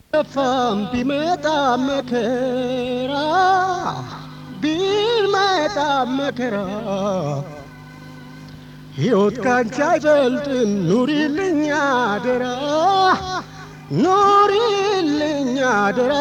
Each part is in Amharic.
ከፋም ቢመጣ መከራ ቢመጣ መከራ ሕይወት ካንቺ አይበልጥም ኑሪልኝ አደራ ኑሪልኝ አደራ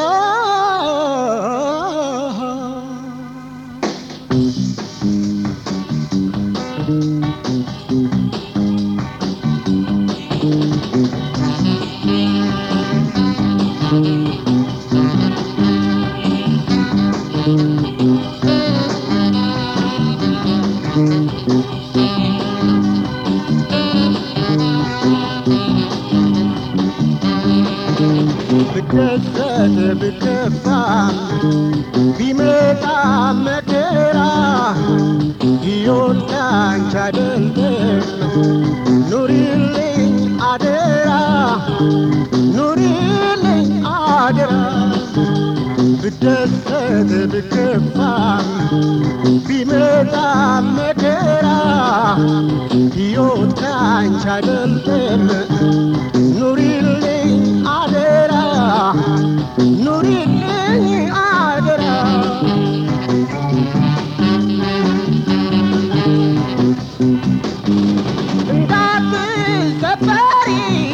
ብደሰት ብከፋም ቢመጣ መከራ ሕይወት ካንቺ አይበልጥም ኑሪልኝ አደራ ኑሪልኝ አደራ ብደሰት ብከፋም ቢመጣ መከራ ሕይወት ካንቺ አይበልጥም ኑሪልኝ አደራ ኑሪልኝ አደራ እንዳትሰበሪ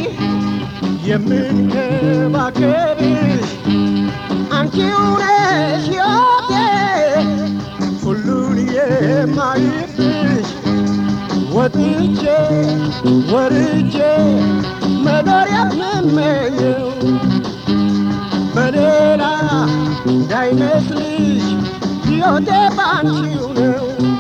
የምንከባከብሽ አንቺው ነሽ ሕይወቴ ሁሉን የማይብሽ ወጥቼ ወርጄ መኖር የምመኘው በሌላ እንዳይመስልሽ ሕይወቴ ባንቺው ነው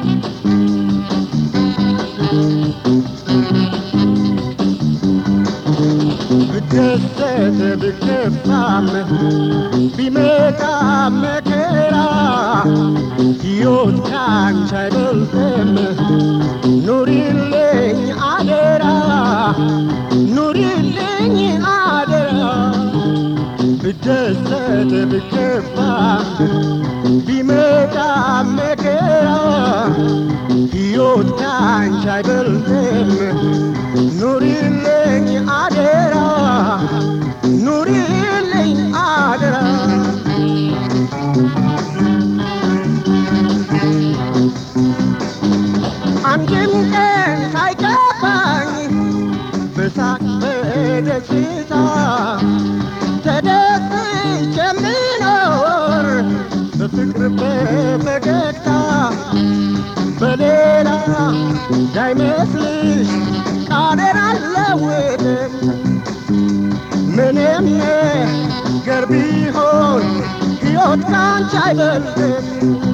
ብደሰት ብከፋም ቢመጣ መከራ ሕይወት ካንቺ አይበልጥም ኑሪልኝ አደራ ኑሪልኝ አደራ ብደሰት ብከፋም ቢመጣ መከራ ሕይወት ካንቺ አይበልጥም ኑሪልኝ አደራ ኑሪልኝ አደራ አንድም ቀን ሳይከፋኝ በሳቅ በደስታ ተደስቼ የምኖር በፍቅር በፈገግታ በሌላ እንዳይመስልሽ ቃሌን አልለውጥም ምንም ነገር ቢሆን ሕይወት ካንቺ አይበልጥም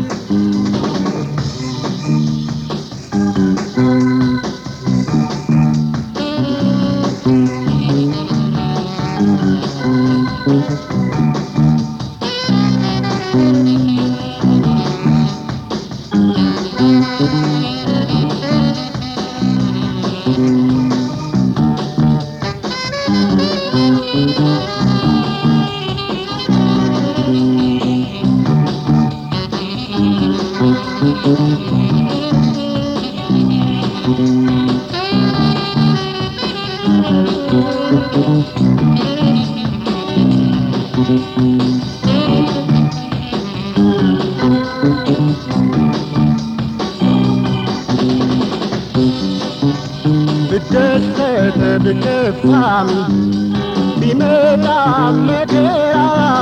ብደሰት ብከፋም ቢመጣ መከራ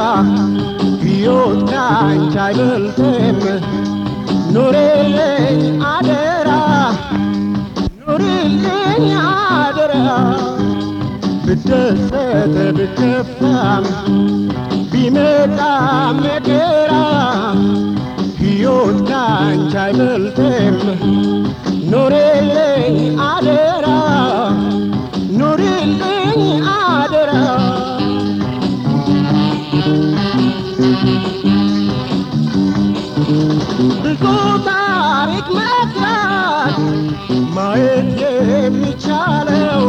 ሕይወት ካንቺ አይበልጥም ኑሪልኝ አደራ ኑሪልኝ አደራ ብደሰት ብከፋም ቢመጣ መከራ ሕይወት ካንቺ አይበልጥም ኑሪልኝ አደራ ኑሪልኝ አደራ ብዙ ታሪክ መስራት ማየት የሚቻለው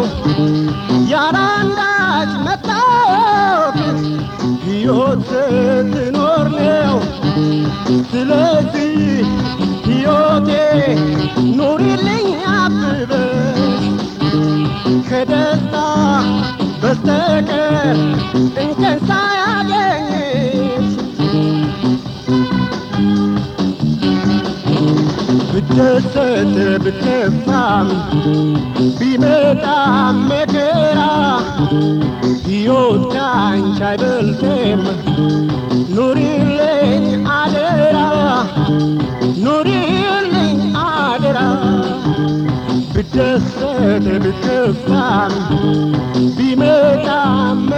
ያላንዳች መታወቅ ሕይወት ስትኖር ነው ስለዚህ ሕይወቴ ኑሪልኝ አብበሽ ከደስታ በስተቀር እንከን ሳያ ብደሰት ብከፋም ቢመጣም መከራ ሕይወት ካንቺ አይበልጥም ኑሪልኝ አደራ ኑሪልኝ አደራ ብደሰት ብከፋም ቢመጣም